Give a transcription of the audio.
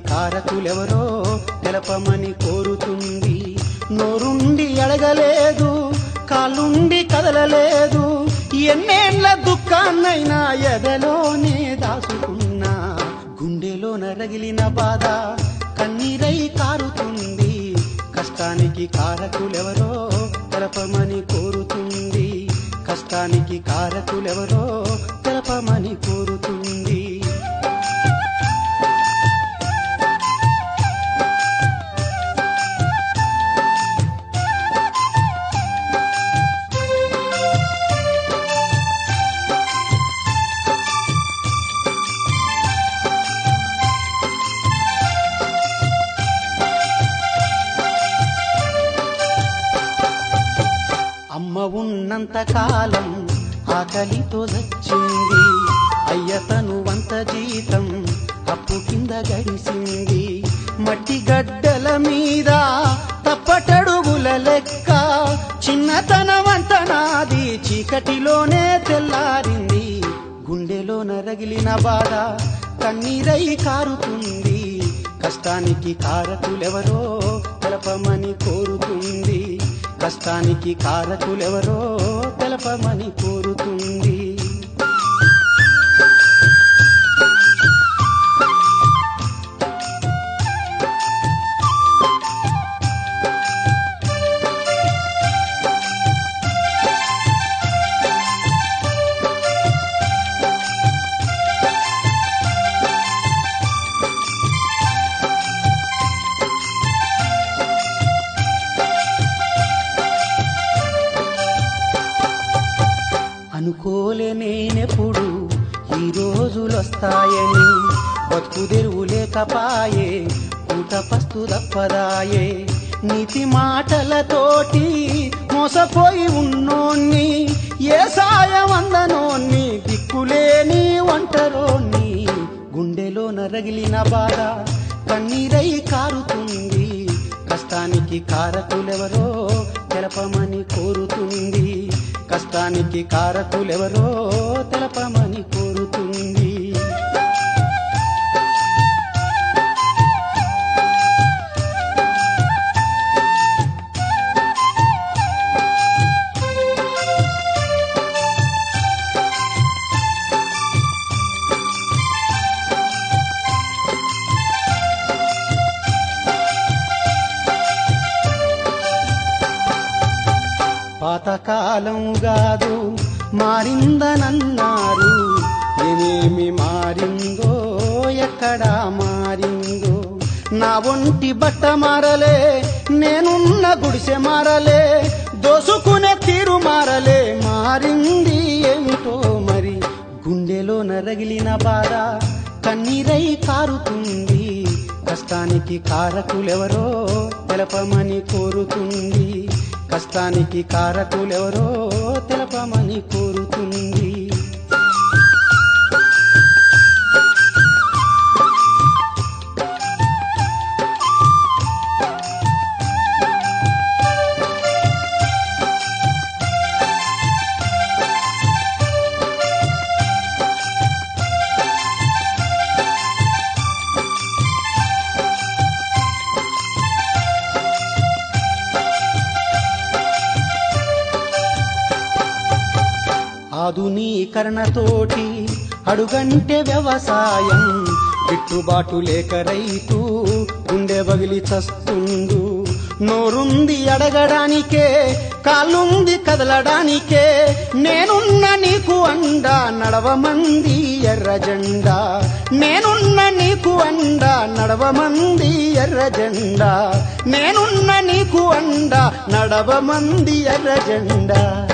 కారకులెవరో తెలపమని కోరుతుంది. నోరుండి అడగలేదు, కాలుండి కదలలేదు, ఎన్నేళ్ల దుఃఖాన్నైనా ఎదలోనే దాచుకున్నా. గుండెలోన రగిలిన బాధ కన్నీరై కారుతుంది. కష్టానికి కారకులెవరో తెలపమని కోరుతుంది. కష్టానికి కారకులెవరో తెలపమని కోరుతుంది. అమ్మ ఉన్నంత కాలం ఆకలితో చచ్చింది. అయ్యతను వంత జీతం అప్పు కింద గడిసింది. మట్టి గడ్డల మీద తప్పటడుగుల లెక్క చిన్నతనమంత నాది చీకటిలోనే తెల్లారింది. గుండెలోన రగిలిన బాధ కన్నీరై కారుతుంది. కష్టానికి కారకులెవరో తెలపమని కోరుతుంది. కష్టానికి కారకులెవరో తెలపమని కోరుతుంది. అనుకోలే నేనెప్పుడు ఈ రోజులొస్తాయని, బతుకు తెరువు లేకపాయే, పూట పస్తు తప్పదాయే. నీతి మాటలతోటి మోసపోయి ఉన్నోన్ని, ఏ సాయం అందనోన్ని, దిక్కులేని ఒంటరోన్ని. గుండెలోన రగిలిన బాధ కన్నీరై కారుతుంది. కష్టానికి కారకులెవరో తెలపమని కోరుతుంది. కష్టానికి కారకులెవరో తెలపమని కోరుతుంది. పాతకాలం గాదు మారిందనన్నారు, ఏమేమి మారిందో ఎక్కడా మారిందో. నా ఒంటి బట్ట మారలే, నేనున్న గుడిసె మారలే, దోసుకునే తీరు మారలే, మారింది ఏమిటో మరి. గుండెలోన రగిలిన బాధ కన్నీరై కారుతుంది. కష్టానికి కారకులెవరో తెలపమని కోరుతుంది. కష్టానికి కారకులెవరో తెలపమని కోరుతుంది. ఆధునీకరణతోటి అడుగంటే వ్యవసాయం, గిట్టుబాటు లేక రైతు గుండె బగిలి చస్తుండు. నోరుంది అడగడానికే, కాళ్ళుంది కదలడానికే, నేనున్న నీకు అండా నడవమంది ఎర్ర జెండా. నేనున్న నీకు అండా నడవమంది ఎర్ర జెండా. నేనున్న నీకు అండా నడవమంది ఎర్ర జెండా.